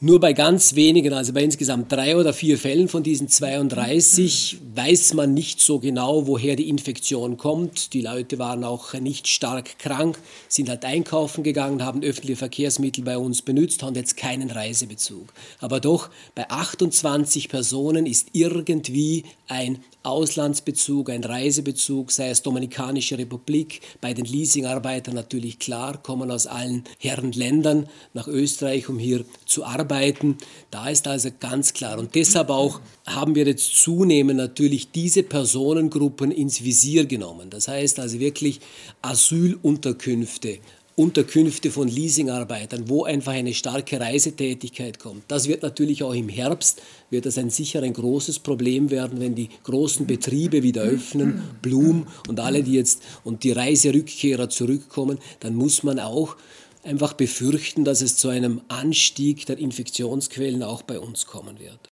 Nur bei ganz wenigen, also bei insgesamt 3 oder 4 Fällen von diesen 32, weiß man nicht so genau, woher die Infektion kommt. Die Leute waren auch nicht stark krank, sind halt einkaufen gegangen, haben öffentliche Verkehrsmittel bei uns benutzt, haben jetzt keinen Reisebezug. Aber doch, bei 28 Personen ist irgendwie ein Auslandsbezug, ein Reisebezug, sei es Dominikanische Republik, bei den Leasingarbeitern natürlich klar, kommen aus allen Herrenländern nach Österreich, um hier zu arbeiten. Da ist also ganz klar. Und deshalb auch haben wir jetzt zunehmend natürlich diese Personengruppen ins Visier genommen. Das heißt also wirklich Asylunterkünfte, Unterkünfte von Leasingarbeitern, wo einfach eine starke Reisetätigkeit kommt. Das wird natürlich auch im Herbst, wird das sicher ein großes Problem werden, wenn die großen Betriebe wieder öffnen, Blum und alle, die jetzt und die Reiserückkehrer zurückkommen, dann muss man auch einfach befürchten, dass es zu einem Anstieg der Infektionsquellen auch bei uns kommen wird.